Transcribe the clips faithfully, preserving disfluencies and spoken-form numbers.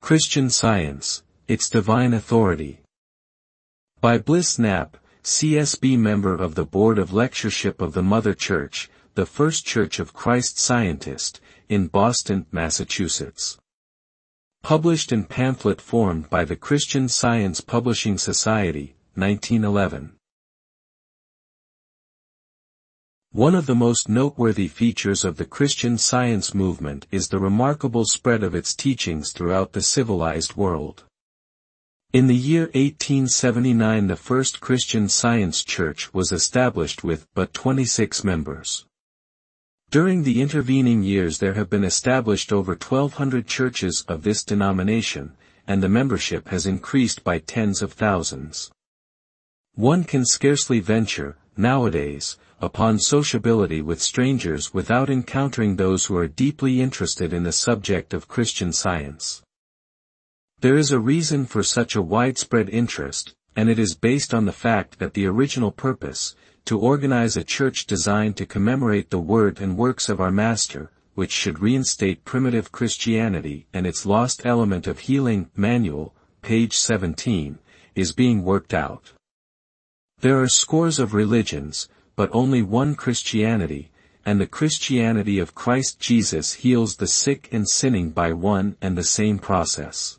Christian Science, Its Divine Authority. By Bliss Knapp, C S B member of the Board of Lectureship of the Mother Church, the First Church of Christ Scientist, in Boston, Massachusetts. Published in pamphlet form by the Christian Science Publishing Society, nineteen eleven. One of the most noteworthy features of the Christian Science movement is the remarkable spread of its teachings throughout the civilized world. In the year eighteen seventy-nine, the first Christian Science church was established with but twenty-six members. During the intervening years there have been established over twelve hundred churches of this denomination, and the membership has increased by tens of thousands. One can scarcely venture, nowadays, upon sociability with strangers without encountering those who are deeply interested in the subject of Christian Science. There is a reason for such a widespread interest, and it is based on the fact that the original purpose, to organize a church designed to commemorate the word and works of our Master, which should reinstate primitive Christianity and its lost element of healing, manual, page seventeen, is being worked out. There are scores of religions, but only one Christianity, and the Christianity of Christ Jesus heals the sick and sinning by one and the same process.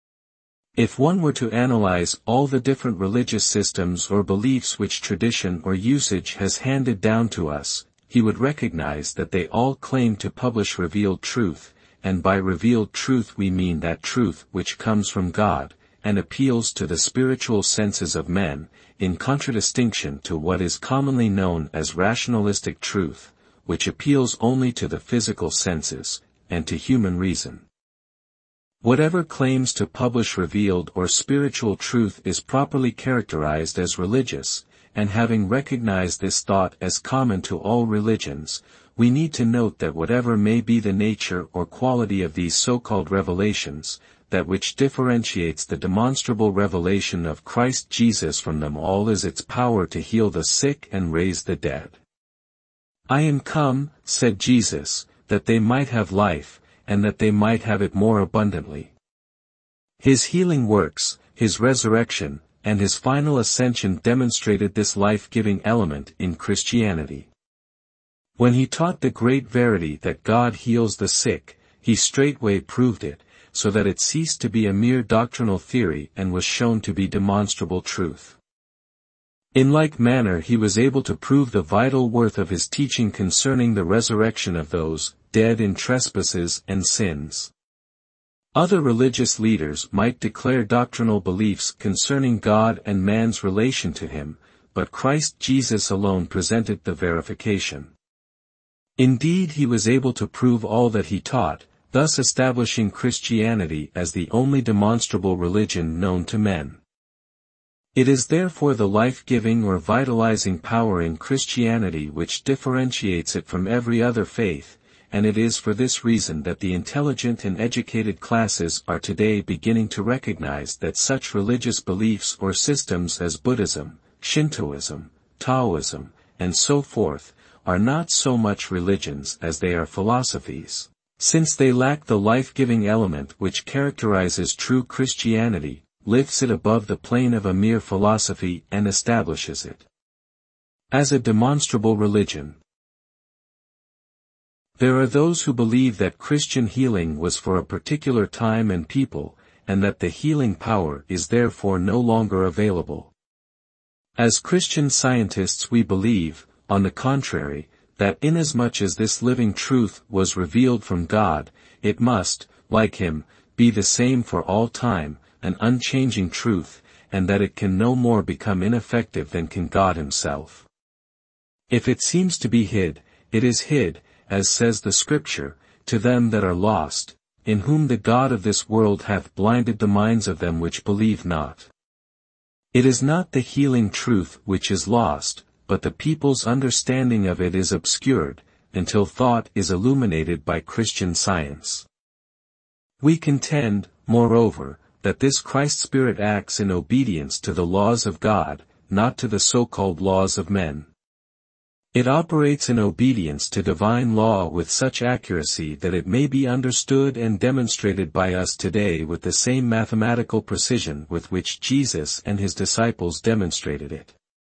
If one were to analyze all the different religious systems or beliefs which tradition or usage has handed down to us, he would recognize that they all claim to publish revealed truth, and by revealed truth we mean that truth which comes from God, and appeals to the spiritual senses of men, in contradistinction to what is commonly known as rationalistic truth, which appeals only to the physical senses, and to human reason. Whatever claims to publish revealed or spiritual truth is properly characterized as religious, and having recognized this thought as common to all religions, we need to note that whatever may be the nature or quality of these so-called revelations, that which differentiates the demonstrable revelation of Christ Jesus from them all is its power to heal the sick and raise the dead. "I am come," said Jesus, "that they might have life, and that they might have it more abundantly." His healing works, his resurrection, and his final ascension demonstrated this life-giving element in Christianity. When he taught the great verity that God heals the sick, he straightway proved it, so that it ceased to be a mere doctrinal theory and was shown to be demonstrable truth. In like manner he was able to prove the vital worth of his teaching concerning the resurrection of those dead in trespasses and sins. Other religious leaders might declare doctrinal beliefs concerning God and man's relation to him, but Christ Jesus alone presented the verification. Indeed, he was able to prove all that he taught, thus establishing Christianity as the only demonstrable religion known to men. It is therefore the life-giving or vitalizing power in Christianity which differentiates it from every other faith, and it is for this reason that the intelligent and educated classes are today beginning to recognize that such religious beliefs or systems as Buddhism, Shintoism, Taoism, and so forth, are not so much religions as they are philosophies, since they lack the life-giving element which characterizes true Christianity, lifts it above the plane of a mere philosophy and establishes it as a demonstrable religion. There are those who believe that Christian healing was for a particular time and people, and that the healing power is therefore no longer available. As Christian Scientists we believe, on the contrary, that inasmuch as this living truth was revealed from God, it must, like him, be the same for all time, an unchanging truth, and that it can no more become ineffective than can God himself. If it seems to be hid, it is hid, as says the Scripture, to them that are lost, in whom the God of this world hath blinded the minds of them which believe not. It is not the healing truth which is lost, but the people's understanding of it is obscured, until thought is illuminated by Christian Science. We contend, moreover, that this Christ Spirit acts in obedience to the laws of God, not to the so-called laws of men. It operates in obedience to divine law with such accuracy that it may be understood and demonstrated by us today with the same mathematical precision with which Jesus and his disciples demonstrated it.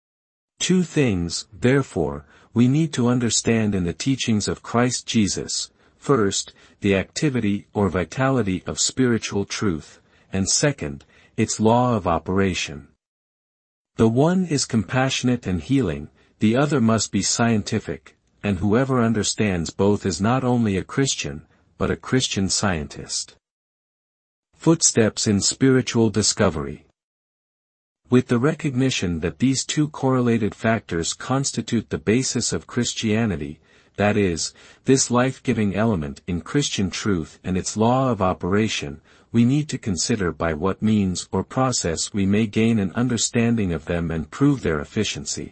Two things, therefore, we need to understand in the teachings of Christ Jesus: first, the activity or vitality of spiritual truth, and second, its law of operation. The one is compassionate and healing, the other must be scientific, and whoever understands both is not only a Christian, but a Christian Scientist. Footsteps in spiritual discovery. With the recognition that these two correlated factors constitute the basis of Christianity, that is, this life-giving element in Christian truth and its law of operation, we need to consider by what means or process we may gain an understanding of them and prove their efficiency.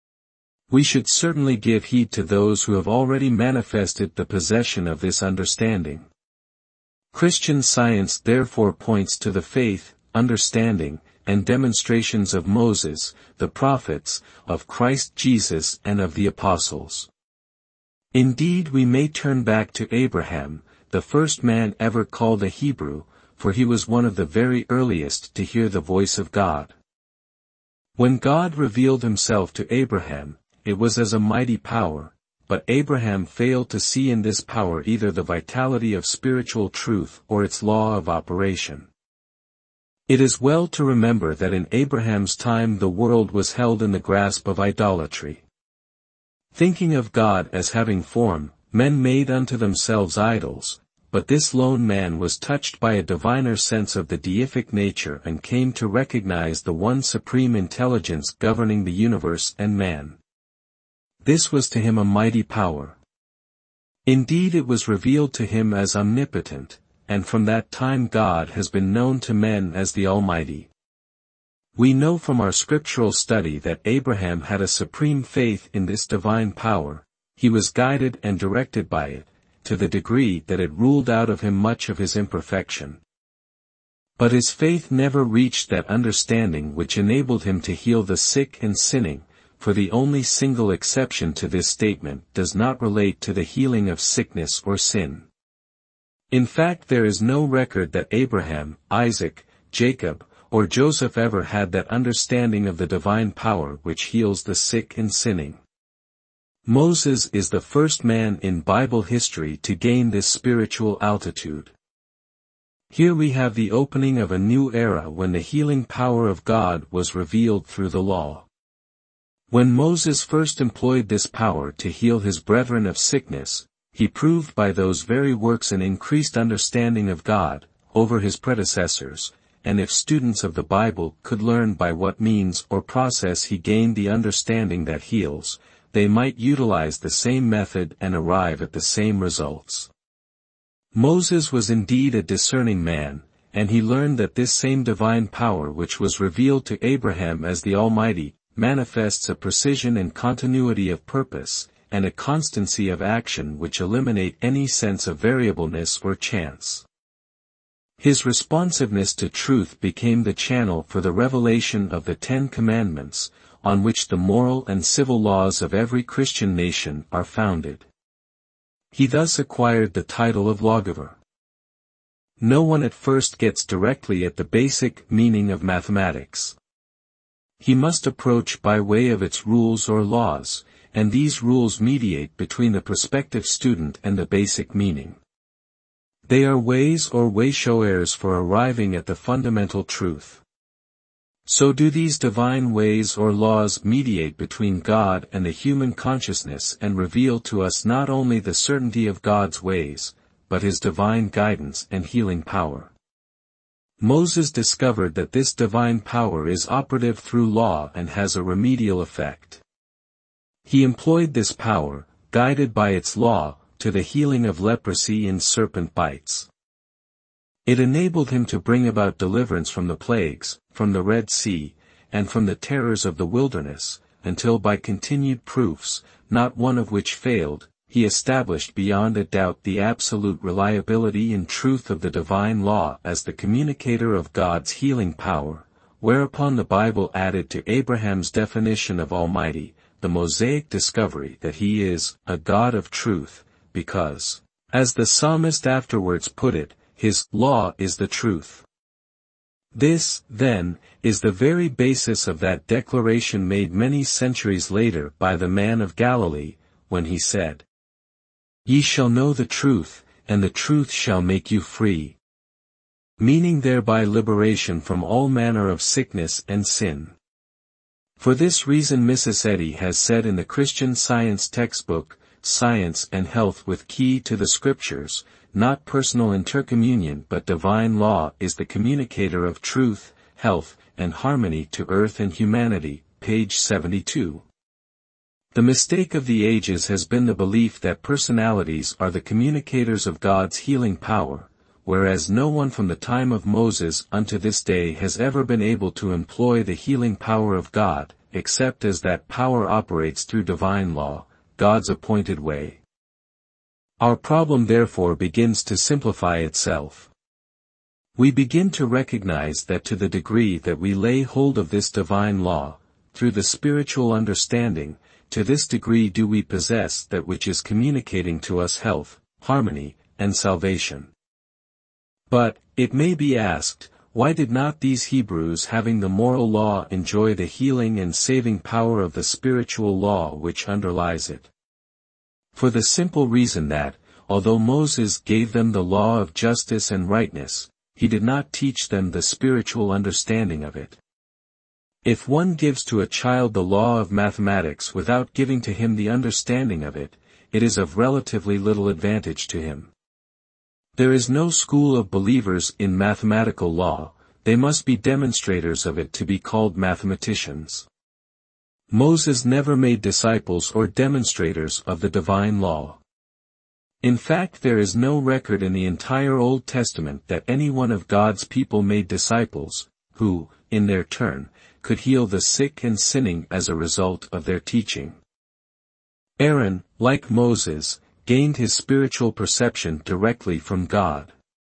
We should certainly give heed to those who have already manifested the possession of this understanding. Christian Science therefore points to the faith, understanding, and demonstrations of Moses, the prophets, of Christ Jesus and of the apostles. Indeed, we may turn back to Abraham, the first man ever called a Hebrew, for he was one of the very earliest to hear the voice of God. When God revealed himself to Abraham, it was as a mighty power, but Abraham failed to see in this power either the vitality of spiritual truth or its law of operation. It is well to remember that in Abraham's time the world was held in the grasp of idolatry. Thinking of God as having form, men made unto themselves idols, but this lone man was touched by a diviner sense of the deific nature and came to recognize the one supreme intelligence governing the universe and man. This was to him a mighty power. Indeed, it was revealed to him as omnipotent, and from that time God has been known to men as the Almighty. We know from our scriptural study that Abraham had a supreme faith in this divine power. He was guided and directed by it, to the degree that it ruled out of him much of his imperfection. But his faith never reached that understanding which enabled him to heal the sick and sinning, for the only single exception to this statement does not relate to the healing of sickness or sin. In fact, there is no record that Abraham, Isaac, Jacob, or Joseph ever had that understanding of the divine power which heals the sick and sinning. Moses is the first man in Bible history to gain this spiritual altitude. Here we have the opening of a new era when the healing power of God was revealed through the law. When Moses first employed this power to heal his brethren of sickness, he proved by those very works an increased understanding of God, over his predecessors, and if students of the Bible could learn by what means or process he gained the understanding that heals, they might utilize the same method and arrive at the same results. Moses was indeed a discerning man, and he learned that this same divine power which was revealed to Abraham as the Almighty, manifests a precision and continuity of purpose, and a constancy of action which eliminate any sense of variableness or chance. His responsiveness to truth became the channel for the revelation of the Ten Commandments, on which the moral and civil laws of every Christian nation are founded. He thus acquired the title of lawgiver. No one at first gets directly at the basic meaning of mathematics. He must approach by way of its rules or laws, and these rules mediate between the prospective student and the basic meaning. They are ways or wayshowers for arriving at the fundamental truth. So do these divine ways or laws mediate between God and the human consciousness and reveal to us not only the certainty of God's ways, but his divine guidance and healing power. Moses discovered that this divine power is operative through law and has a remedial effect. He employed this power, guided by its law, to the healing of leprosy in serpent bites. It enabled him to bring about deliverance from the plagues, from the Red Sea, and from the terrors of the wilderness, until by continued proofs, not one of which failed, he established beyond a doubt the absolute reliability and truth of the divine law as the communicator of God's healing power, whereupon the Bible added to Abraham's definition of Almighty, the Mosaic discovery that he is a God of truth, because, as the psalmist afterwards put it, his law is the truth. This, then, is the very basis of that declaration made many centuries later by the man of Galilee, when he said, "Ye shall know the truth, and the truth shall make you free," meaning thereby liberation from all manner of sickness and sin. For this reason Missus Eddy has said in the Christian Science textbook, Science and Health with Key to the Scriptures, not personal intercommunion but divine law is the communicator of truth, health, and harmony to earth and humanity, page seventy-two. The mistake of the ages has been the belief that personalities are the communicators of God's healing power, whereas no one from the time of Moses unto this day has ever been able to employ the healing power of God, except as that power operates through divine law, God's appointed way. Our problem therefore begins to simplify itself. We begin to recognize that to the degree that we lay hold of this divine law, through the spiritual understanding, to this degree do we possess that which is communicating to us health, harmony, and salvation. But, it may be asked, why did not these Hebrews having the moral law enjoy the healing and saving power of the spiritual law which underlies it? For the simple reason that, although Moses gave them the law of justice and rightness, he did not teach them the spiritual understanding of it. If one gives to a child the law of mathematics without giving to him the understanding of it, it is of relatively little advantage to him. There is no school of believers in mathematical law, they must be demonstrators of it to be called mathematicians. Moses never made disciples or demonstrators of the divine law. In fact, there is no record in the entire Old Testament that any one of God's people made disciples, who, in their turn, could heal the sick and sinning as a result of their teaching. Aaron, like Moses, gained his spiritual perception directly from God.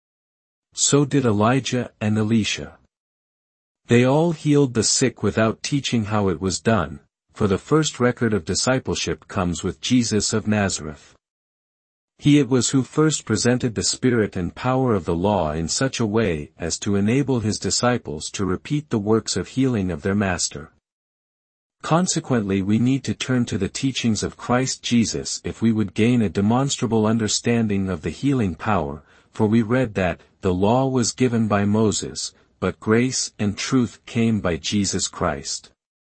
So did Elijah and Elisha. They all healed the sick without teaching how it was done, for the first record of discipleship comes with Jesus of Nazareth. He it was who first presented the spirit and power of the law in such a way as to enable his disciples to repeat the works of healing of their Master. Consequently, we need to turn to the teachings of Christ Jesus if we would gain a demonstrable understanding of the healing power, for we read that, the law was given by Moses, but grace and truth came by Jesus Christ.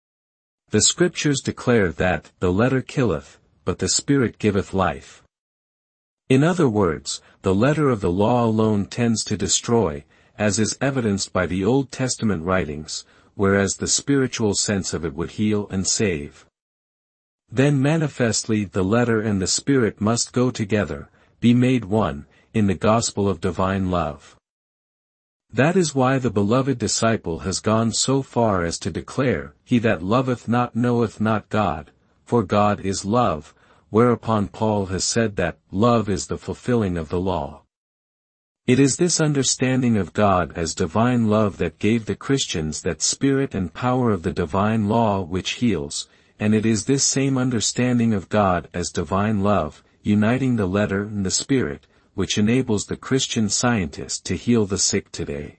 The Scriptures declare that, the letter killeth, but the Spirit giveth life. In other words, the letter of the law alone tends to destroy, as is evidenced by the Old Testament writings, whereas the spiritual sense of it would heal and save. Then manifestly the letter and the Spirit must go together, be made one, in the gospel of divine love. That is why the beloved disciple has gone so far as to declare, "He that loveth not knoweth not God, for God is love," whereupon Paul has said that, love is the fulfilling of the law. It is this understanding of God as divine love that gave the Christians that spirit and power of the divine law which heals, and it is this same understanding of God as divine love, uniting the letter and the Spirit, which enables the Christian scientist to heal the sick today.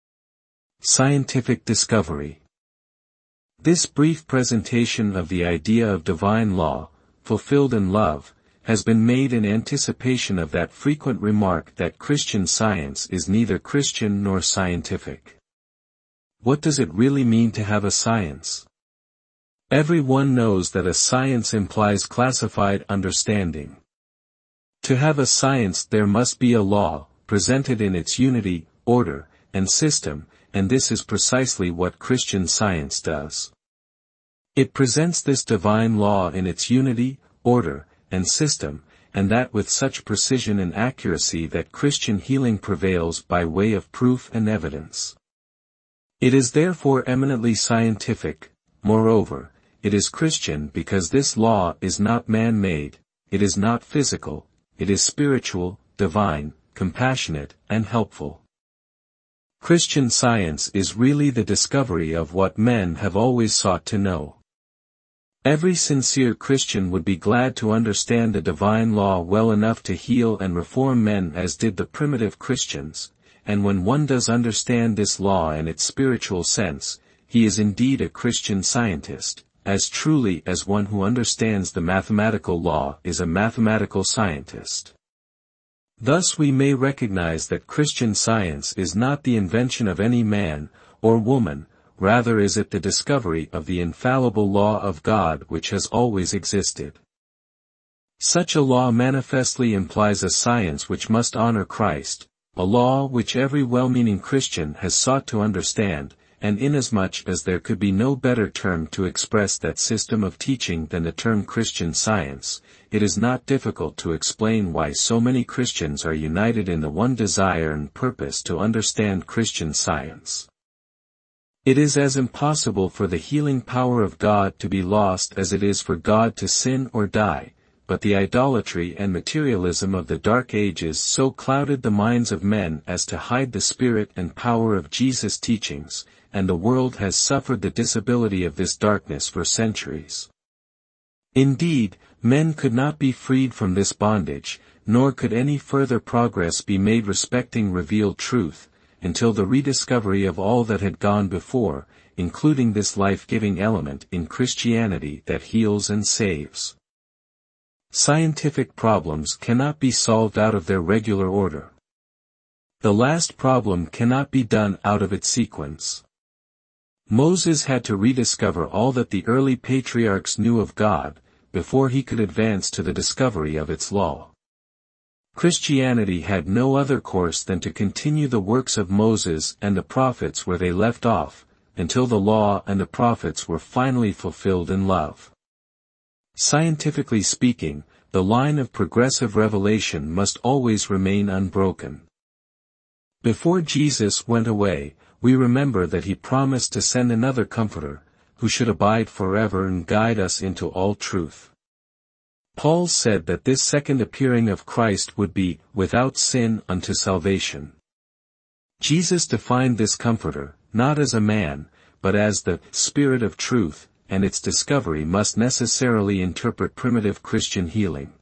Scientific discovery. This brief presentation of the idea of divine law, fulfilled in love, has been made in anticipation of that frequent remark that Christian Science is neither Christian nor scientific. What does it really mean to have a science? Everyone knows that a science implies classified understanding. To have a science there must be a law, presented in its unity, order, and system, and this is precisely what Christian Science does. It presents this divine law in its unity, order, and system, and that with such precision and accuracy that Christian healing prevails by way of proof and evidence. It is therefore eminently scientific. Moreover, it is Christian because this law is not man-made, it is not physical, it is spiritual, divine, compassionate, and helpful. Christian Science is really the discovery of what men have always sought to know. Every sincere Christian would be glad to understand the divine law well enough to heal and reform men as did the primitive Christians, and when one does understand this law and its spiritual sense, he is indeed a Christian scientist, as truly as one who understands the mathematical law is a mathematical scientist. Thus we may recognize that Christian science is not the invention of any man, or woman, rather is it the discovery of the infallible law of God which has always existed. Such a law manifestly implies a science which must honor Christ, a law which every well-meaning Christian has sought to understand, and inasmuch as there could be no better term to express that system of teaching than the term Christian Science, it is not difficult to explain why so many Christians are united in the one desire and purpose to understand Christian Science. It is as impossible for the healing power of God to be lost as it is for God to sin or die, but the idolatry and materialism of the Dark Ages so clouded the minds of men as to hide the spirit and power of Jesus' teachings, and the world has suffered the disability of this darkness for centuries. Indeed, men could not be freed from this bondage, nor could any further progress be made respecting revealed truth, until the rediscovery of all that had gone before, including this life-giving element in Christianity that heals and saves. Scientific problems cannot be solved out of their regular order. The last problem cannot be done out of its sequence. Moses had to rediscover all that the early patriarchs knew of God, before he could advance to the discovery of its law. Christianity had no other course than to continue the works of Moses and the prophets where they left off, until the law and the prophets were finally fulfilled in love. Scientifically speaking, the line of progressive revelation must always remain unbroken. Before Jesus went away, we remember that he promised to send another Comforter, who should abide forever and guide us into all truth. Paul said that this second appearing of Christ would be, without sin unto salvation. Jesus defined this Comforter, not as a man, but as the Spirit of Truth, and its discovery must necessarily interpret primitive Christian healing.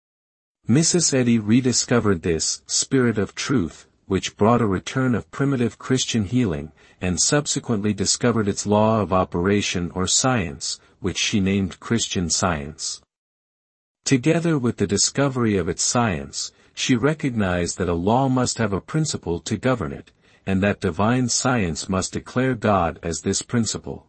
Missus Eddy rediscovered this Spirit of Truth, which brought a return of primitive Christian healing, and subsequently discovered its law of operation or science, which she named Christian Science. Together with the discovery of its science, she recognized that a law must have a principle to govern it, and that divine science must declare God as this principle.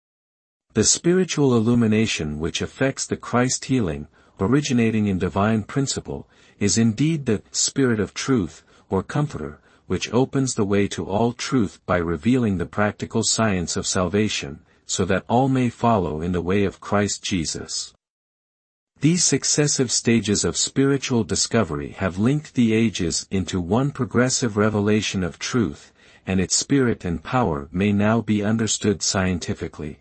The spiritual illumination which affects the Christ healing, originating in divine principle, is indeed the Spirit of Truth, or Comforter, which opens the way to all truth by revealing the practical science of salvation, so that all may follow in the way of Christ Jesus. These successive stages of spiritual discovery have linked the ages into one progressive revelation of truth, and its spirit and power may now be understood scientifically.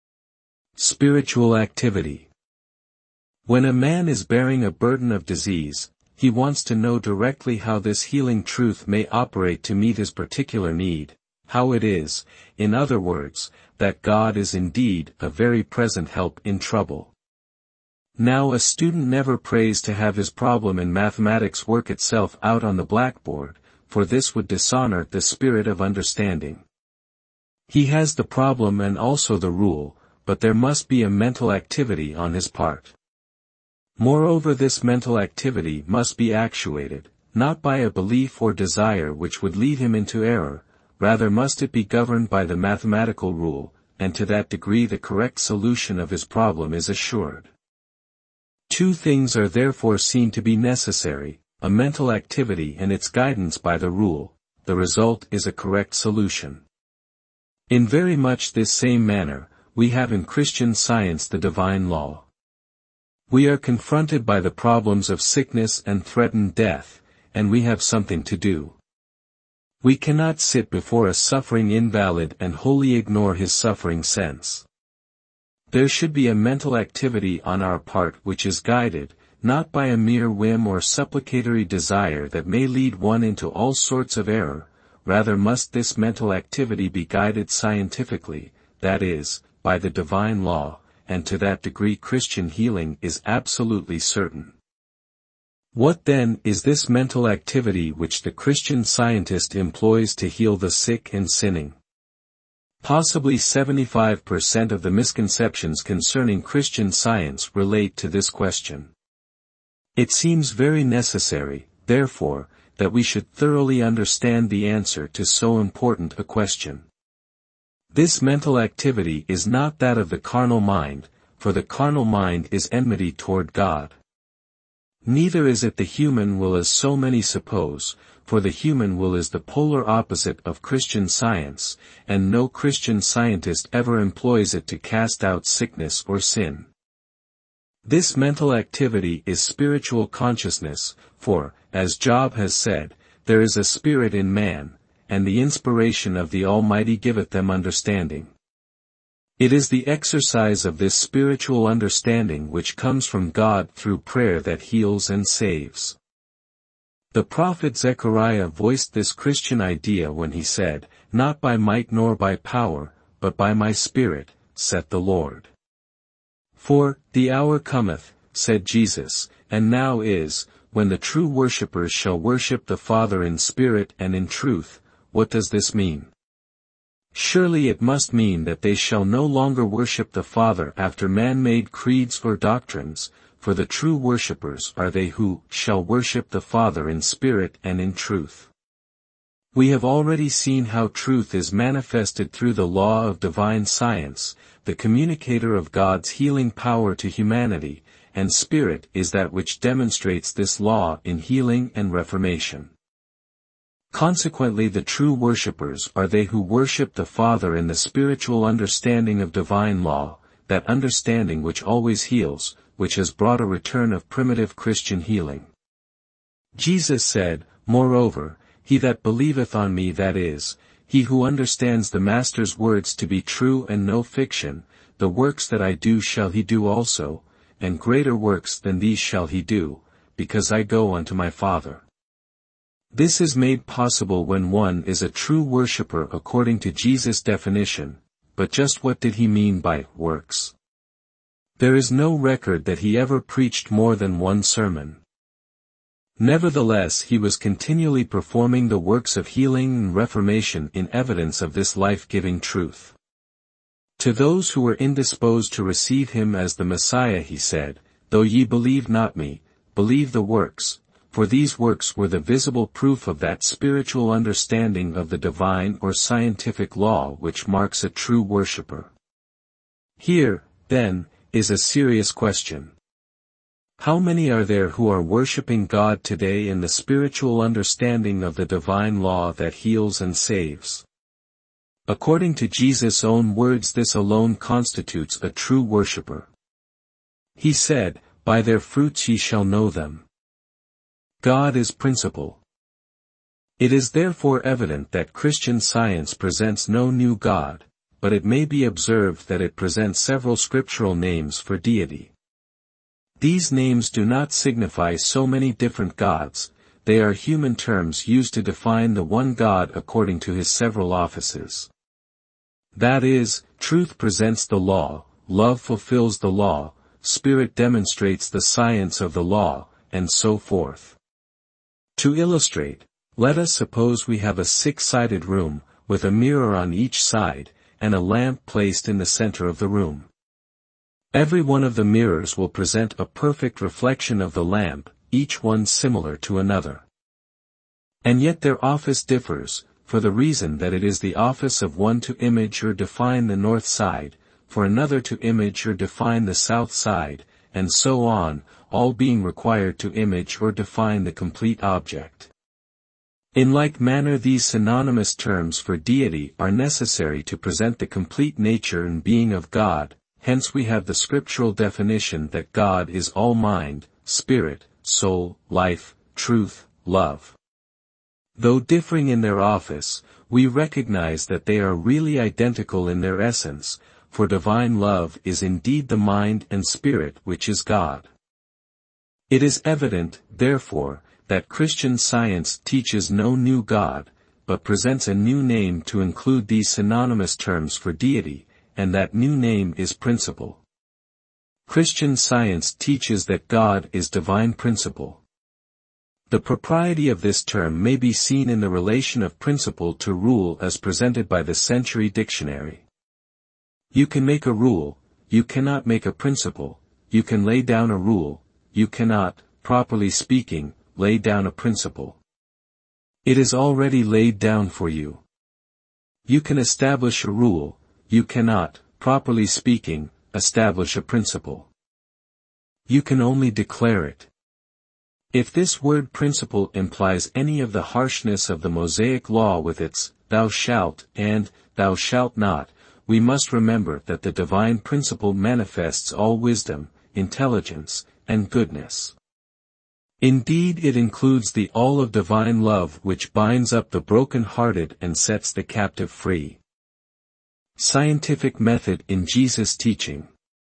Spiritual activity. When a man is bearing a burden of disease, he wants to know directly how this healing truth may operate to meet his particular need, how it is, in other words, that God is indeed a very present help in trouble. Now a student never prays to have his problem in mathematics work itself out on the blackboard, for this would dishonor the spirit of understanding. He has the problem and also the rule, but there must be a mental activity on his part. Moreover, this mental activity must be actuated, not by a belief or desire which would lead him into error, rather must it be governed by the mathematical rule, and to that degree the correct solution of his problem is assured. Two things are therefore seen to be necessary, a mental activity and its guidance by the rule. The result is a correct solution. In very much this same manner, we have in Christian Science the divine law. We are confronted by the problems of sickness and threatened death, and we have something to do. We cannot sit before a suffering invalid and wholly ignore his suffering sense. There should be a mental activity on our part which is guided, not by a mere whim or supplicatory desire that may lead one into all sorts of error, rather must this mental activity be guided scientifically, that is, by the divine law, and to that degree Christian healing is absolutely certain. What then is this mental activity which the Christian scientist employs to heal the sick and sinning? Possibly seventy-five percent of the misconceptions concerning Christian science relate to this question. It seems very necessary, therefore, that we should thoroughly understand the answer to so important a question. This mental activity is not that of the carnal mind, for the carnal mind is enmity toward God. Neither is it the human will as so many suppose, for the human will is the polar opposite of Christian science, and no Christian scientist ever employs it to cast out sickness or sin. This mental activity is spiritual consciousness, for, as Job has said, there is a spirit in man, and the inspiration of the Almighty giveth them understanding. It is the exercise of this spiritual understanding which comes from God through prayer that heals and saves. The prophet Zechariah voiced this Christian idea when he said, "Not by might nor by power, but by my Spirit, saith the Lord." For, the hour cometh, said Jesus, and now is, when the true worshippers shall worship the Father in spirit and in truth. What does this mean? Surely it must mean that they shall no longer worship the Father after man-made creeds or doctrines, for the true worshippers are they who shall worship the Father in spirit and in truth. We have already seen how truth is manifested through the law of divine science, the communicator of God's healing power to humanity, and spirit is that which demonstrates this law in healing and reformation. Consequently, the true worshippers are they who worship the Father in the spiritual understanding of divine law, that understanding which always heals, which has brought a return of primitive Christian healing. Jesus said, "Moreover, he that believeth on me, that is, he who understands the Master's words to be true and no fiction, the works that I do shall he do also, and greater works than these shall he do, because I go unto my Father." This is made possible when one is a true worshipper according to Jesus' definition, but just what did he mean by works? There is no record that he ever preached more than one sermon. Nevertheless, he was continually performing the works of healing and reformation in evidence of this life-giving truth. To those who were indisposed to receive him as the Messiah he said, "Though ye believe not me, believe the works, for these works were the visible proof of that spiritual understanding of the divine or scientific law which marks a true worshipper." Here, then, is a serious question. How many are there who are worshipping God today in the spiritual understanding of the divine law that heals and saves? According to Jesus' own words, this alone constitutes a true worshipper. He said, "By their fruits ye shall know them." God is principle. It is therefore evident that Christian science presents no new God, but it may be observed that it presents several scriptural names for deity. These names do not signify so many different gods, they are human terms used to define the one God according to his several offices. That is, truth presents the law, love fulfills the law, spirit demonstrates the science of the law, and so forth. To illustrate, let us suppose we have a six-sided room, with a mirror on each side, and a lamp placed in the center of the room. Every one of the mirrors will present a perfect reflection of the lamp, each one similar to another. And yet their office differs, for the reason that it is the office of one to image or define the north side, for another to image or define the south side, and so on, all being required to image or define the complete object. In like manner, these synonymous terms for deity are necessary to present the complete nature and being of God. Hence we have the scriptural definition that God is all mind, spirit, soul, life, truth, love. Though differing in their office, we recognize that they are really identical in their essence, for divine love is indeed the mind and spirit which is God. It is evident, therefore, that Christian science teaches no new God, but presents a new name to include these synonymous terms for deity, and that new name is principle. Christian Science teaches that God is divine principle. The propriety of this term may be seen in the relation of principle to rule as presented by the Century Dictionary. You can make a rule, you cannot make a principle; you can lay down a rule, you cannot, properly speaking, lay down a principle. It is already laid down for you. You can establish a rule, you cannot, properly speaking, establish a principle. You can only declare it. If this word principle implies any of the harshness of the Mosaic law with its, thou shalt, and, thou shalt not, we must remember that the divine principle manifests all wisdom, intelligence, and goodness. Indeed, it includes the all of divine love which binds up the broken-hearted and sets the captive free. Scientific method in Jesus' teaching.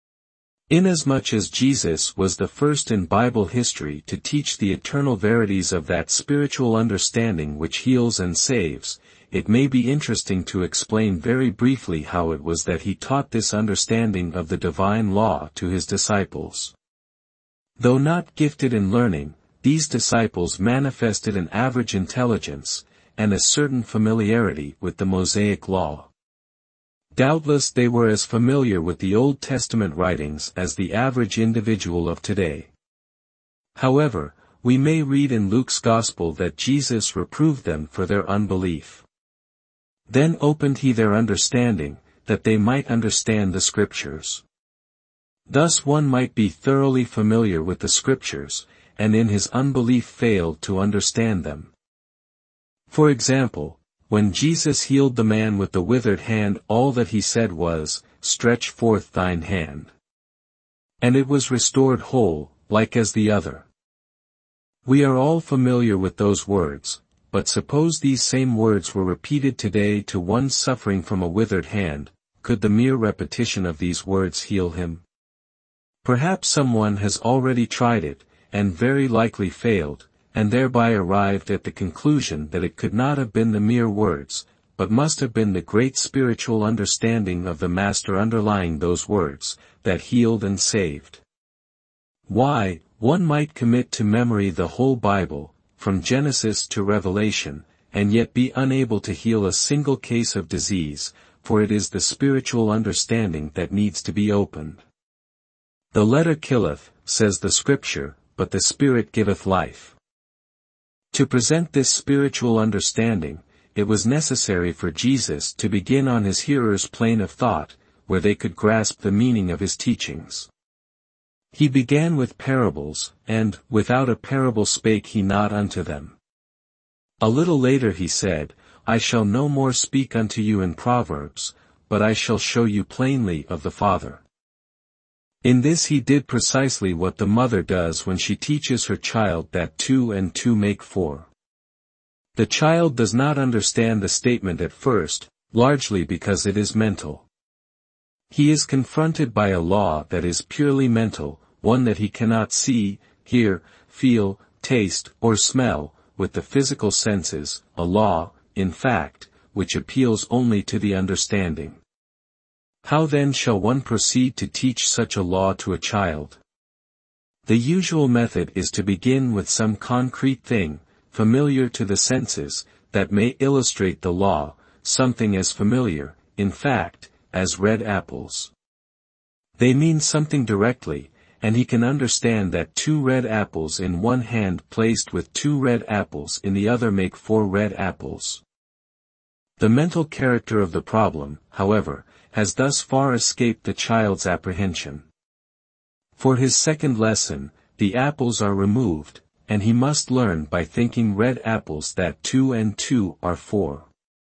Inasmuch as Jesus was the first in Bible history to teach the eternal verities of that spiritual understanding which heals and saves, it may be interesting to explain very briefly how it was that he taught this understanding of the divine law to his disciples. Though not gifted in learning, these disciples manifested an average intelligence, and a certain familiarity with the Mosaic law. Doubtless they were as familiar with the Old Testament writings as the average individual of today. However, we may read in Luke's Gospel that Jesus reproved them for their unbelief. Then opened he their understanding, that they might understand the Scriptures. Thus one might be thoroughly familiar with the Scriptures, and in his unbelief failed to understand them. For example, when Jesus healed the man with the withered hand, all that he said was, "Stretch forth thine hand." And it was restored whole, like as the other. We are all familiar with those words, but suppose these same words were repeated today to one suffering from a withered hand, could the mere repetition of these words heal him? Perhaps someone has already tried it, and very likely failed, and thereby arrived at the conclusion that it could not have been the mere words, but must have been the great spiritual understanding of the Master underlying those words, that healed and saved. Why, one might commit to memory the whole Bible, from Genesis to Revelation, and yet be unable to heal a single case of disease, for it is the spiritual understanding that needs to be opened. The letter killeth, says the Scripture, but the Spirit giveth life. To present this spiritual understanding, it was necessary for Jesus to begin on his hearers' plane of thought, where they could grasp the meaning of his teachings. He began with parables, and, without a parable spake he not unto them. A little later he said, I shall no more speak unto you in proverbs, but I shall show you plainly of the Father. In this he did precisely what the mother does when she teaches her child that two and two make four. The child does not understand the statement at first, largely because it is mental. He is confronted by a law that is purely mental, one that he cannot see, hear, feel, taste, or smell, with the physical senses, a law, in fact, which appeals only to the understanding. How then shall one proceed to teach such a law to a child? The usual method is to begin with some concrete thing, familiar to the senses, that may illustrate the law, something as familiar, in fact, as red apples. They mean something directly, and he can understand that two red apples in one hand placed with two red apples in the other make four red apples. The mental character of the problem, however, has thus far escaped the child's apprehension. For his second lesson, the apples are removed, and he must learn by thinking red apples that two and two are four.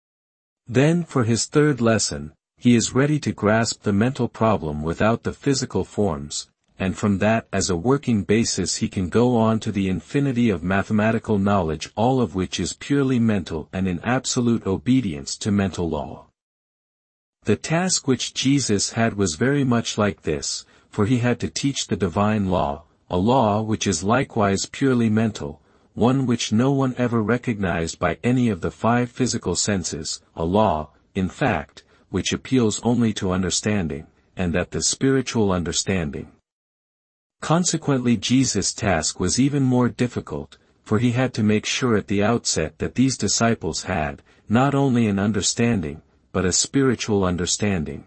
Then for his third lesson, he is ready to grasp the mental problem without the physical forms, and from that as a working basis he can go on to the infinity of mathematical knowledge, all of which is purely mental and in absolute obedience to mental law. The task which Jesus had was very much like this, for he had to teach the divine law, a law which is likewise purely mental, one which no one ever recognized by any of the five physical senses, a law, in fact, which appeals only to understanding, and that the spiritual understanding, Consequently, Jesus' task was even more difficult, for he had to make sure at the outset that these disciples had, not only an understanding, but a spiritual understanding.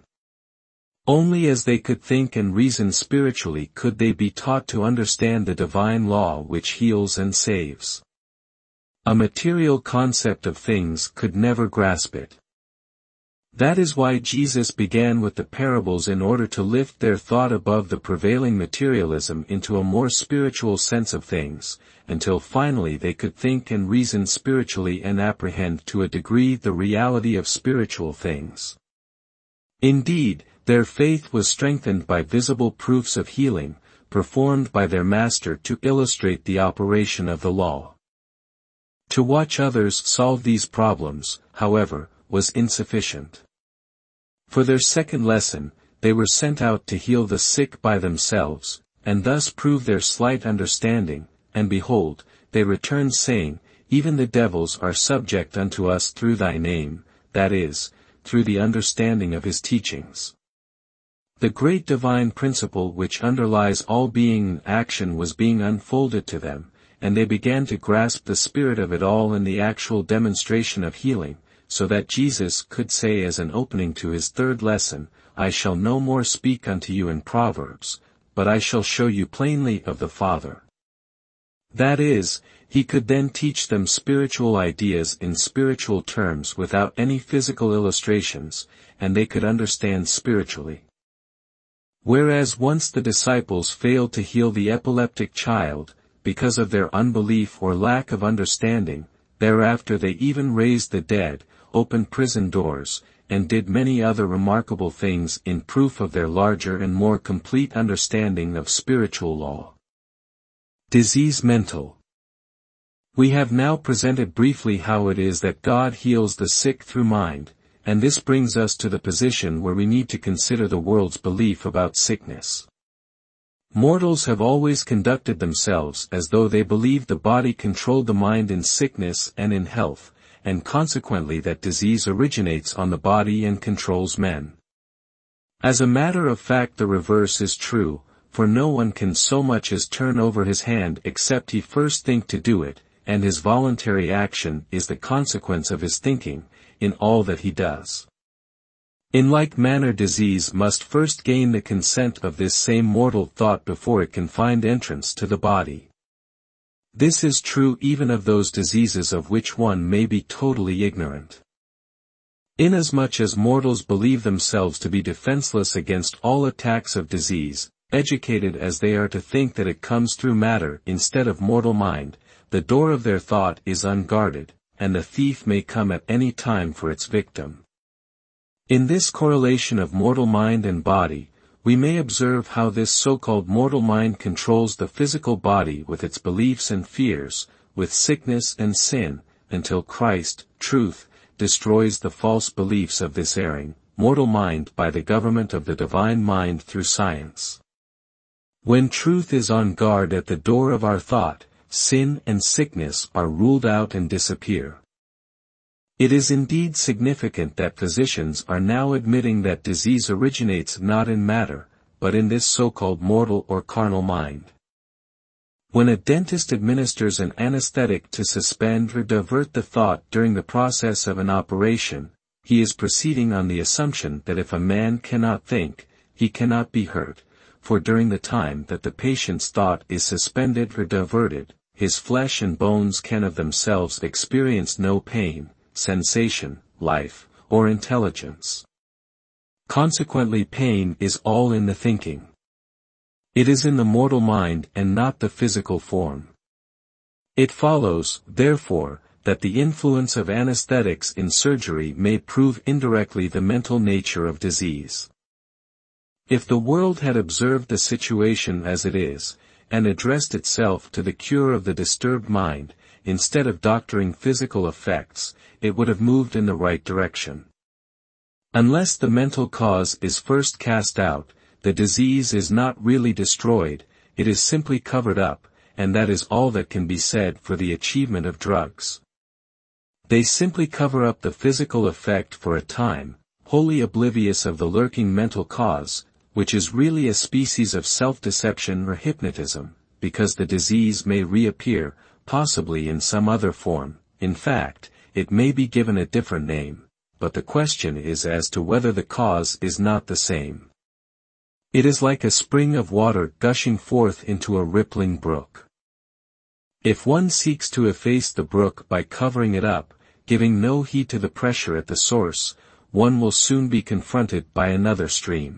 Only as they could think and reason spiritually could they be taught to understand the divine law which heals and saves. A material concept of things could never grasp it. That is why Jesus began with the parables in order to lift their thought above the prevailing materialism into a more spiritual sense of things, until finally they could think and reason spiritually and apprehend to a degree the reality of spiritual things. Indeed, their faith was strengthened by visible proofs of healing, performed by their Master to illustrate the operation of the law. To watch others solve these problems, however, was insufficient. For their second lesson, they were sent out to heal the sick by themselves, and thus prove their slight understanding, and behold, they returned saying, Even the devils are subject unto us through thy name, that is, through the understanding of his teachings. The great divine principle which underlies all being and action was being unfolded to them, and they began to grasp the spirit of it all in the actual demonstration of healing, so that Jesus could say as an opening to his third lesson, I shall no more speak unto you in proverbs, but I shall show you plainly of the Father. That is, he could then teach them spiritual ideas in spiritual terms without any physical illustrations, and they could understand spiritually. Whereas once the disciples failed to heal the epileptic child, because of their unbelief or lack of understanding, thereafter they even raised the dead, opened prison doors, and did many other remarkable things in proof of their larger and more complete understanding of spiritual law. Disease mental. We have now presented briefly how it is that God heals the sick through mind, and this brings us to the position where we need to consider the world's belief about sickness. Mortals have always conducted themselves as though they believed the body controlled the mind in sickness and in health, and consequently that disease originates on the body and controls men. As a matter of fact, the reverse is true, for no one can so much as turn over his hand except he first think to do it, and his voluntary action is the consequence of his thinking, in all that he does. In like manner, disease must first gain the consent of this same mortal thought before it can find entrance to the body. This is true even of those diseases of which one may be totally ignorant. Inasmuch as mortals believe themselves to be defenseless against all attacks of disease, educated as they are to think that it comes through matter instead of mortal mind, the door of their thought is unguarded, and the thief may come at any time for its victim. In this correlation of mortal mind and body, we may observe how this so-called mortal mind controls the physical body with its beliefs and fears, with sickness and sin, until Christ, truth, destroys the false beliefs of this erring, mortal mind by the government of the divine mind through science. When truth is on guard at the door of our thought, sin and sickness are ruled out and disappear. It is indeed significant that physicians are now admitting that disease originates not in matter, but in this so-called mortal or carnal mind. When a dentist administers an anesthetic to suspend or divert the thought during the process of an operation, he is proceeding on the assumption that if a man cannot think, he cannot be hurt, for during the time that the patient's thought is suspended or diverted, his flesh and bones can of themselves experience no pain, sensation, life, or intelligence. Consequently, pain is all in the thinking. It is in the mortal mind and not the physical form. It follows, therefore, that the influence of anesthetics in surgery may prove indirectly the mental nature of disease. If the world had observed the situation as it is, and addressed itself to the cure of the disturbed mind, instead of doctoring physical effects, it would have moved in the right direction. Unless the mental cause is first cast out, the disease is not really destroyed, it is simply covered up, and that is all that can be said for the achievement of drugs. They simply cover up the physical effect for a time, wholly oblivious of the lurking mental cause, which is really a species of self-deception or hypnotism, because the disease may reappear, possibly in some other form. In fact, it may be given a different name, but the question is as to whether the cause is not the same. It is like a spring of water gushing forth into a rippling brook. If one seeks to efface the brook by covering it up, giving no heed to the pressure at the source, one will soon be confronted by another stream.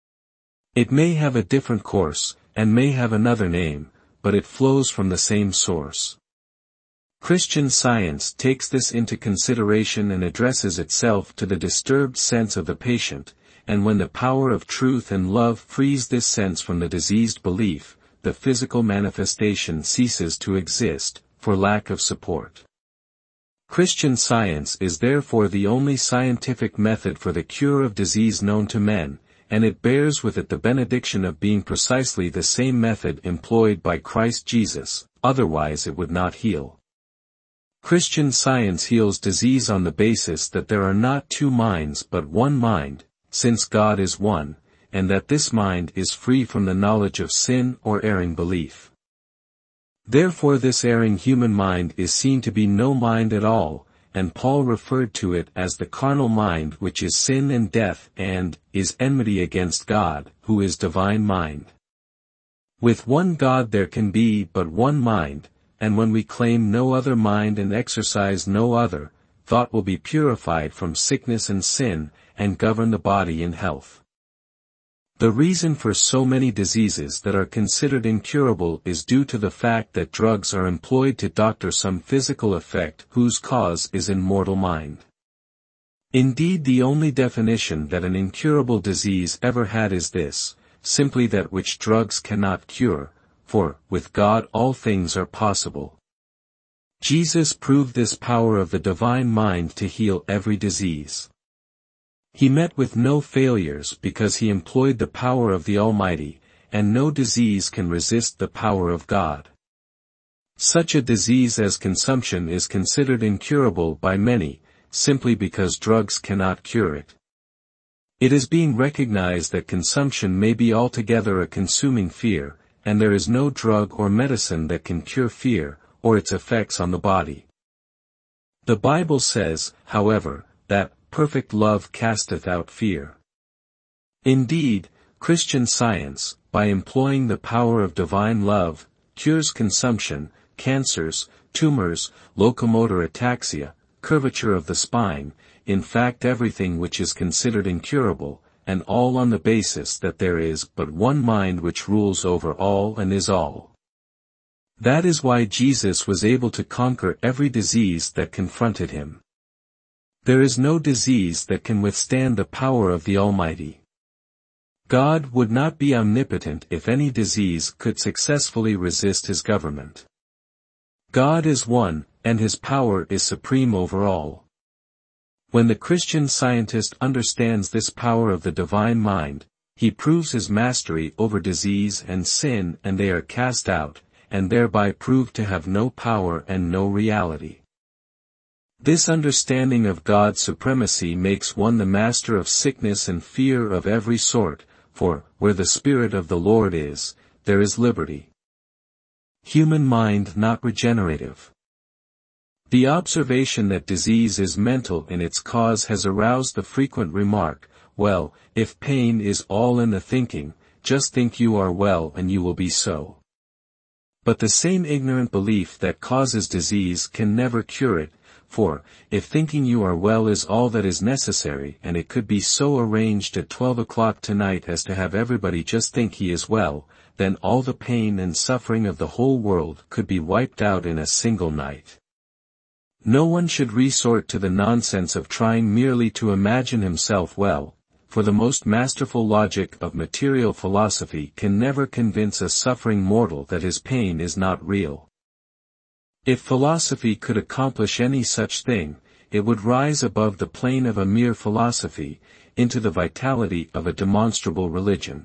It may have a different course, and may have another name, but it flows from the same source. Christian Science takes this into consideration and addresses itself to the disturbed sense of the patient, and when the power of truth and love frees this sense from the diseased belief, the physical manifestation ceases to exist, for lack of support. Christian Science is therefore the only scientific method for the cure of disease known to men, and it bears with it the benediction of being precisely the same method employed by Christ Jesus, otherwise it would not heal. Christian Science heals disease on the basis that there are not two minds but one mind, since God is one, and that this mind is free from the knowledge of sin or erring belief. Therefore this erring human mind is seen to be no mind at all, and Paul referred to it as the carnal mind, which is sin and death and is enmity against God, who is divine mind. With one God there can be but one mind, and when we claim no other mind and exercise no other, thought will be purified from sickness and sin, and govern the body in health. The reason for so many diseases that are considered incurable is due to the fact that drugs are employed to doctor some physical effect whose cause is in mortal mind. Indeed, the only definition that an incurable disease ever had is this, simply that which drugs cannot cure, for, with God all things are possible. Jesus proved this power of the divine mind to heal every disease. He met with no failures because he employed the power of the Almighty, and no disease can resist the power of God. Such a disease as consumption is considered incurable by many, simply because drugs cannot cure it. It is being recognized that consumption may be altogether a consuming fear, and there is no drug or medicine that can cure fear, or its effects on the body. The Bible says, however, that perfect love casteth out fear. Indeed, Christian Science, by employing the power of divine love, cures consumption, cancers, tumors, locomotor ataxia, curvature of the spine, in fact everything which is considered incurable, and all on the basis that there is but one mind which rules over all and is all. That is why Jesus was able to conquer every disease that confronted him. There is no disease that can withstand the power of the Almighty. God would not be omnipotent if any disease could successfully resist his government. God is one, and his power is supreme over all. When the Christian Scientist understands this power of the divine mind, he proves his mastery over disease and sin, and they are cast out, and thereby proved to have no power and no reality. This understanding of God's supremacy makes one the master of sickness and fear of every sort, for, where the Spirit of the Lord is, there is liberty. Human mind not regenerative. The observation that disease is mental in its cause has aroused the frequent remark, well, if pain is all in the thinking, just think you are well and you will be so. But the same ignorant belief that causes disease can never cure it, for, if thinking you are well is all that is necessary, and it could be so arranged at twelve o'clock tonight as to have everybody just think he is well, then all the pain and suffering of the whole world could be wiped out in a single night. No one should resort to the nonsense of trying merely to imagine himself well, for the most masterful logic of material philosophy can never convince a suffering mortal that his pain is not real. If philosophy could accomplish any such thing, it would rise above the plane of a mere philosophy, into the vitality of a demonstrable religion.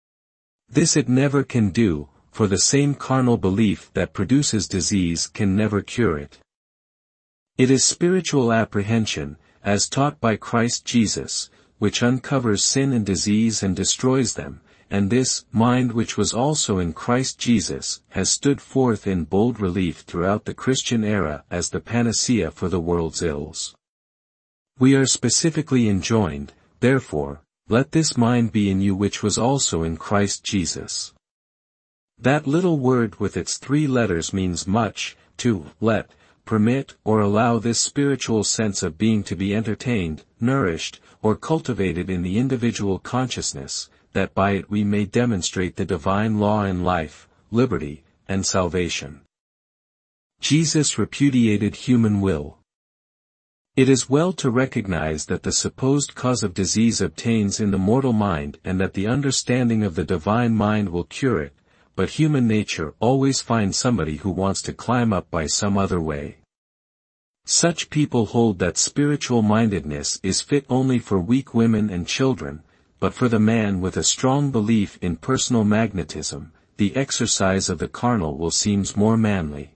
This it never can do, for the same carnal belief that produces disease can never cure it. It is spiritual apprehension, as taught by Christ Jesus, which uncovers sin and disease and destroys them, and this mind which was also in Christ Jesus has stood forth in bold relief throughout the Christian era as the panacea for the world's ills. We are specifically enjoined, therefore, let this mind be in you which was also in Christ Jesus. That little word with its three letters means much, to let, permit or allow this spiritual sense of being to be entertained, nourished, or cultivated in the individual consciousness, that by it we may demonstrate the divine law in life, liberty, and salvation. Jesus repudiated human will. It is well to recognize that the supposed cause of disease obtains in the mortal mind and that the understanding of the divine mind will cure it, but human nature always finds somebody who wants to climb up by some other way. Such people hold that spiritual mindedness is fit only for weak women and children, but for the man with a strong belief in personal magnetism, the exercise of the carnal will seems more manly.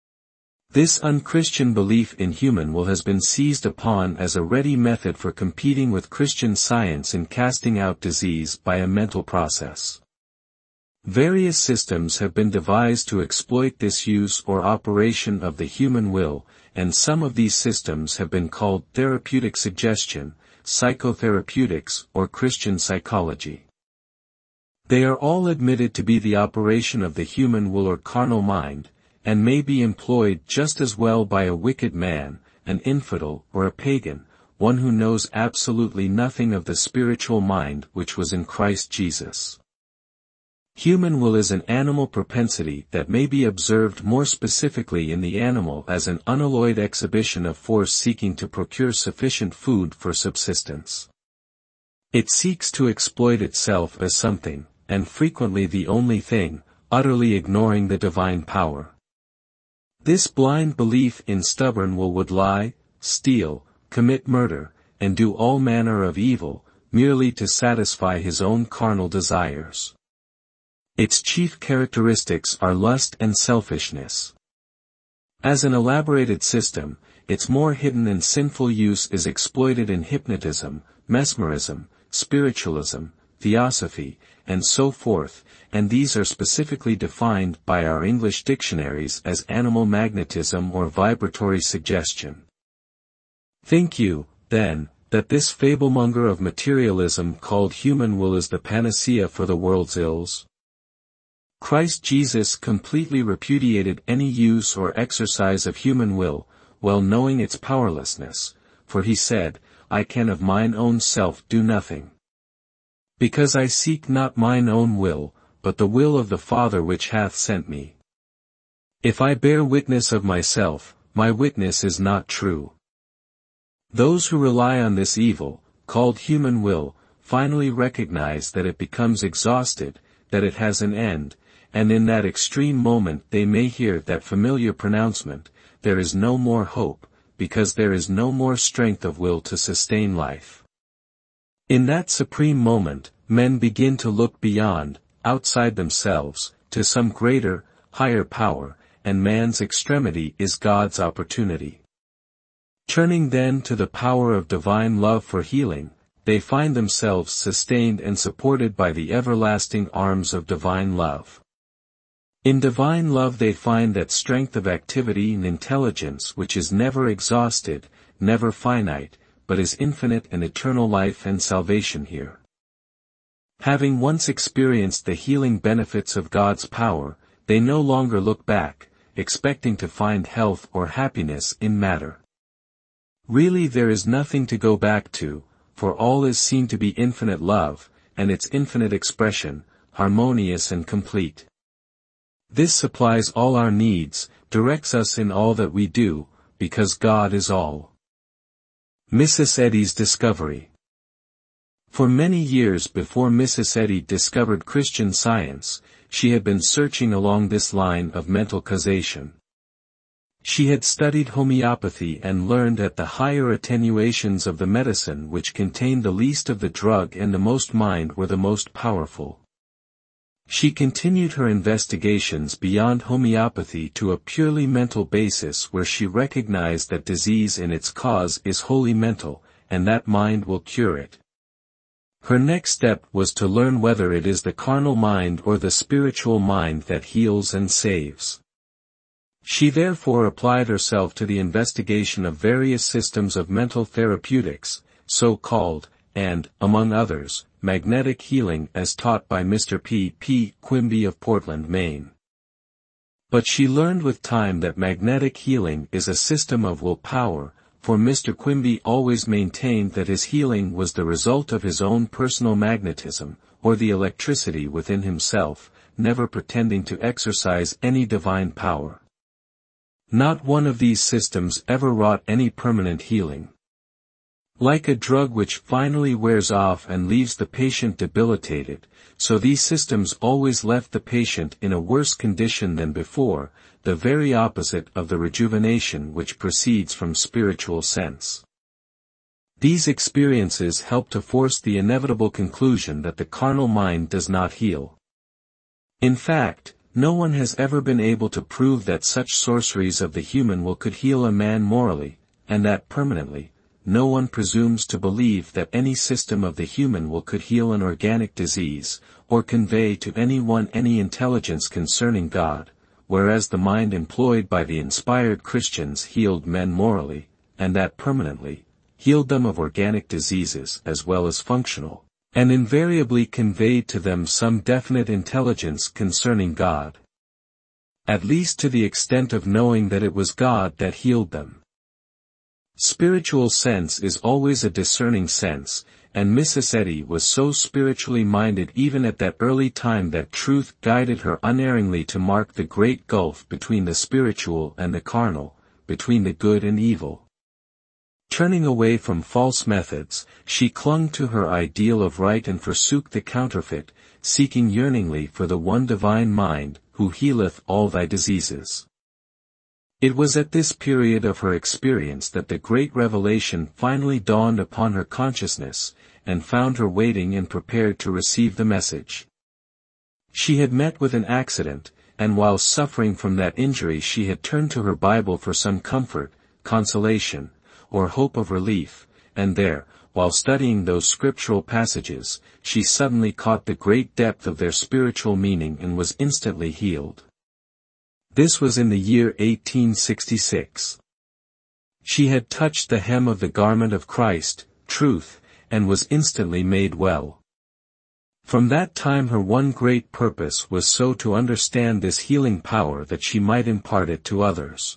This unchristian belief in human will has been seized upon as a ready method for competing with Christian science in casting out disease by a mental process. Various systems have been devised to exploit this use or operation of the human will, and some of these systems have been called therapeutic suggestion, psychotherapeutics, or Christian psychology. They are all admitted to be the operation of the human will or carnal mind, and may be employed just as well by a wicked man, an infidel, or a pagan, one who knows absolutely nothing of the spiritual mind which was in Christ Jesus. Human will is an animal propensity that may be observed more specifically in the animal as an unalloyed exhibition of force seeking to procure sufficient food for subsistence. It seeks to exploit itself as something, and frequently the only thing, utterly ignoring the divine power. This blind belief in stubborn will would lie, steal, commit murder, and do all manner of evil, merely to satisfy his own carnal desires. Its chief characteristics are lust and selfishness. As an elaborated system, its more hidden and sinful use is exploited in hypnotism, mesmerism, spiritualism, theosophy, and so forth, and these are specifically defined by our English dictionaries as animal magnetism or vibratory suggestion. Think you, then, that this fablemonger of materialism called human will is the panacea for the world's ills? Christ Jesus completely repudiated any use or exercise of human will, well knowing its powerlessness, for he said, I can of mine own self do nothing. Because I seek not mine own will, but the will of the Father which hath sent me. If I bear witness of myself, my witness is not true. Those who rely on this evil, called human will, finally recognize that it becomes exhausted, that it has an end, and in that extreme moment they may hear that familiar pronouncement, there is no more hope, because there is no more strength of will to sustain life. In that supreme moment, men begin to look beyond, outside themselves, to some greater, higher power, and man's extremity is God's opportunity. Turning then to the power of divine love for healing, they find themselves sustained and supported by the everlasting arms of divine love. In divine love they find that strength of activity and intelligence which is never exhausted, never finite, but is infinite and eternal life and salvation here. Having once experienced the healing benefits of God's power, they no longer look back, expecting to find health or happiness in matter. Really there is nothing to go back to, for all is seen to be infinite love, and its infinite expression, harmonious and complete. This supplies all our needs, directs us in all that we do, because God is all. Missus Eddy's discovery. For many years before Missus Eddy discovered Christian Science, she had been searching along this line of mental causation. She had studied homeopathy and learned that the higher attenuations of the medicine which contained the least of the drug and the most mind were the most powerful. She continued her investigations beyond homeopathy to a purely mental basis where she recognized that disease in its cause is wholly mental, and that mind will cure it. Her next step was to learn whether it is the carnal mind or the spiritual mind that heals and saves. She therefore applied herself to the investigation of various systems of mental therapeutics, so-called, and, among others, magnetic healing as taught by Mister P. P. Quimby of Portland, Maine. But she learned with time that magnetic healing is a system of willpower, for Mister Quimby always maintained that his healing was the result of his own personal magnetism, or the electricity within himself, never pretending to exercise any divine power. Not one of these systems ever wrought any permanent healing. Like a drug which finally wears off and leaves the patient debilitated, so these systems always left the patient in a worse condition than before, the very opposite of the rejuvenation which proceeds from spiritual sense. These experiences help to force the inevitable conclusion that the carnal mind does not heal. In fact, no one has ever been able to prove that such sorceries of the human will could heal a man morally, and that permanently. No one presumes to believe that any system of the human will could heal an organic disease, or convey to anyone any intelligence concerning God, whereas the mind employed by the inspired Christians healed men morally, and that permanently, healed them of organic diseases as well as functional, and invariably conveyed to them some definite intelligence concerning God. At least to the extent of knowing that it was God that healed them. Spiritual sense is always a discerning sense, and Missus Eddy was so spiritually minded even at that early time that truth guided her unerringly to mark the great gulf between the spiritual and the carnal, between the good and evil. Turning away from false methods, she clung to her ideal of right and forsook the counterfeit, seeking yearningly for the one divine mind, who healeth all thy diseases. It was at this period of her experience that the great revelation finally dawned upon her consciousness, and found her waiting and prepared to receive the message. She had met with an accident, and while suffering from that injury she had turned to her Bible for some comfort, consolation, or hope of relief, and there, while studying those scriptural passages, she suddenly caught the great depth of their spiritual meaning and was instantly healed. This was in the year eighteen sixty-six. She had touched the hem of the garment of Christ, truth, and was instantly made well. From that time her one great purpose was so to understand this healing power that she might impart it to others.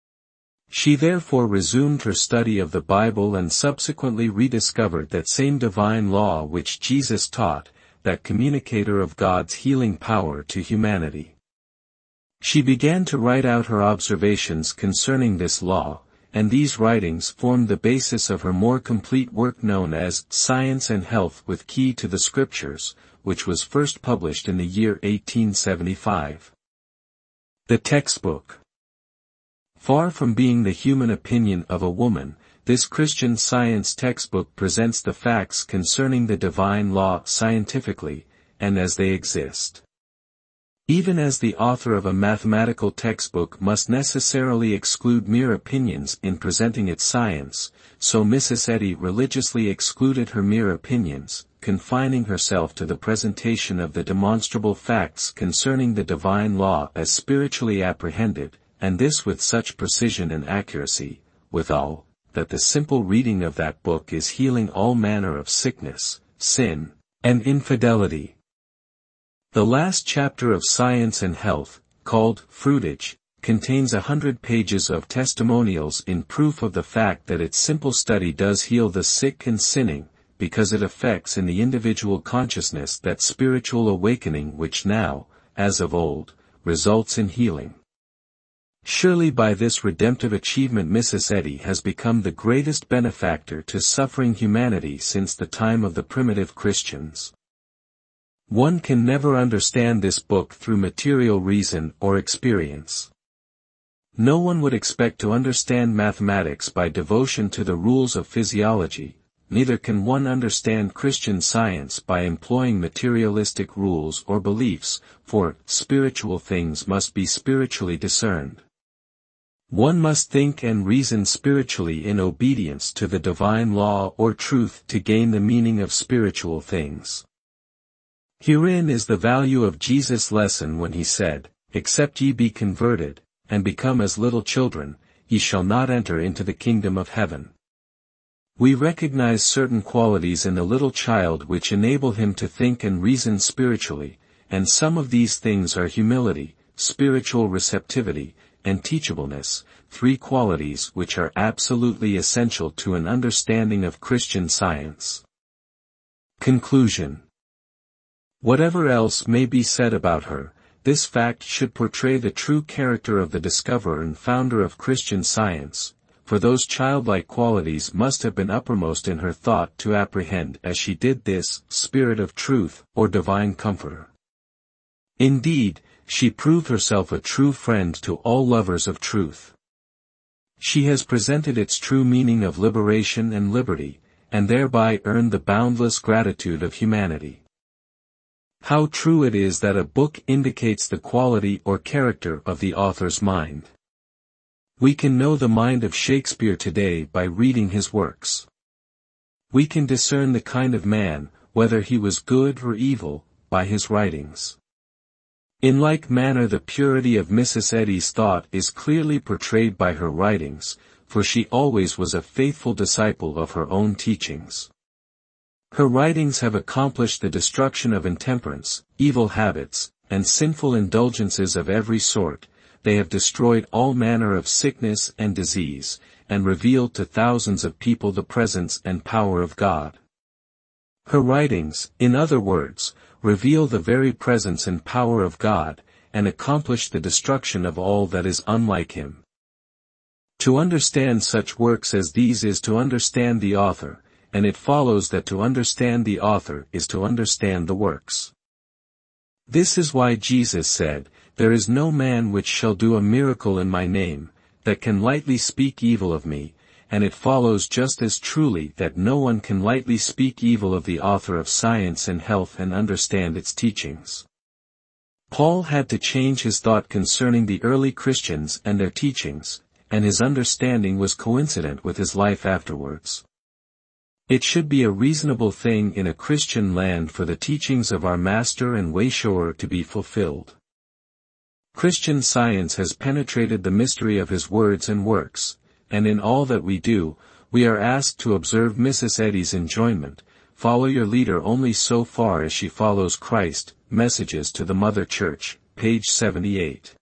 She therefore resumed her study of the Bible and subsequently rediscovered that same divine law which Jesus taught, that communicator of God's healing power to humanity. She began to write out her observations concerning this law, and these writings formed the basis of her more complete work known as Science and Health with Key to the Scriptures, which was first published in the year eighteen seventy-five. The textbook. Far from being the human opinion of a woman, this Christian Science textbook presents the facts concerning the divine law scientifically, and as they exist. Even as the author of a mathematical textbook must necessarily exclude mere opinions in presenting its science, so Missus Eddy religiously excluded her mere opinions, confining herself to the presentation of the demonstrable facts concerning the divine law as spiritually apprehended, and this with such precision and accuracy, withal, that the simple reading of that book is healing all manner of sickness, sin, and infidelity. The last chapter of Science and Health, called Fruitage, contains a hundred pages of testimonials in proof of the fact that its simple study does heal the sick and sinning, because it affects in the individual consciousness that spiritual awakening which now, as of old, results in healing. Surely by this redemptive achievement Missus Eddy has become the greatest benefactor to suffering humanity since the time of the primitive Christians. One can never understand this book through material reason or experience. No one would expect to understand mathematics by devotion to the rules of physiology, neither can one understand Christian Science by employing materialistic rules or beliefs, for spiritual things must be spiritually discerned. One must think and reason spiritually in obedience to the divine law or truth to gain the meaning of spiritual things. Herein is the value of Jesus' lesson when he said, "Except ye be converted, and become as little children, ye shall not enter into the kingdom of heaven." We recognize certain qualities in the little child which enable him to think and reason spiritually, and some of these things are humility, spiritual receptivity, and teachableness, three qualities which are absolutely essential to an understanding of Christian Science. Conclusion. Whatever else may be said about her, this fact should portray the true character of the discoverer and founder of Christian Science, for those childlike qualities must have been uppermost in her thought to apprehend as she did this Spirit of Truth, or Divine Comforter. Indeed, she proved herself a true friend to all lovers of truth. She has presented its true meaning of liberation and liberty, and thereby earned the boundless gratitude of humanity. How true it is that a book indicates the quality or character of the author's mind. We can know the mind of Shakespeare today by reading his works. We can discern the kind of man, whether he was good or evil, by his writings. In like manner the purity of Missus Eddy's thought is clearly portrayed by her writings, for she always was a faithful disciple of her own teachings. Her writings have accomplished the destruction of intemperance, evil habits, and sinful indulgences of every sort. They have destroyed all manner of sickness and disease, and revealed to thousands of people the presence and power of God. Her writings, in other words, reveal the very presence and power of God, and accomplish the destruction of all that is unlike him. To understand such works as these is to understand the author, and it follows that to understand the author is to understand the works. This is why Jesus said, "There is no man which shall do a miracle in my name, that can lightly speak evil of me," and it follows just as truly that no one can lightly speak evil of the author of Science and Health and understand its teachings. Paul had to change his thought concerning the early Christians and their teachings, and his understanding was coincident with his life afterwards. It should be a reasonable thing in a Christian land for the teachings of our Master and Wayshower to be fulfilled. Christian Science has penetrated the mystery of his words and works, and in all that we do, we are asked to observe Missus Eddy's enjoinment, "Follow your leader only so far as she follows Christ." Messages to the Mother Church, page seventy-eight.